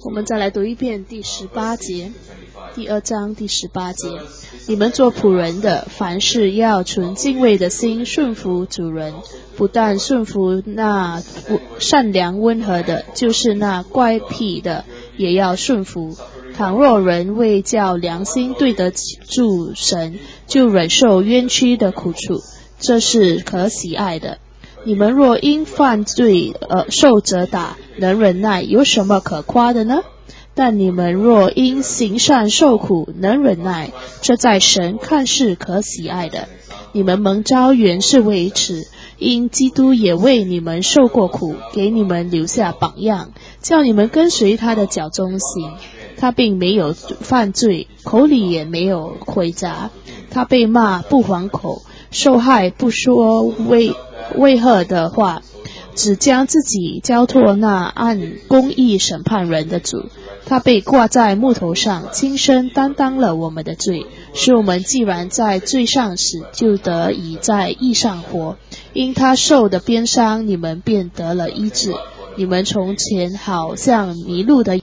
我们再来读一遍第18节，第2章第18节。你们做仆人的，凡事要存敬畏的心顺服主人，不但顺服那善良温和的，就是那乖僻的也要顺服。倘若人为叫良心对得住神，就忍受冤屈的苦楚，这是可喜爱的。你们若因犯罪受责打，能忍耐，有什么可夸的呢？但你们若因行善受苦，能忍耐，这在神看是可喜爱的。你们蒙召原是为此，因基督也为你们受过苦，给你们留下榜样，叫你们跟随他的脚踪行。他并没有犯罪，口里也没有诡诈。他被骂不还口，受害不说威吓的话，只将自己交托那按公义审判人的主。他被挂在木头上，亲身担当了我们的罪，使我们既然在罪上死，就得以在义上活。因他受的鞭伤，你们便得了医治。你们从前好像迷路的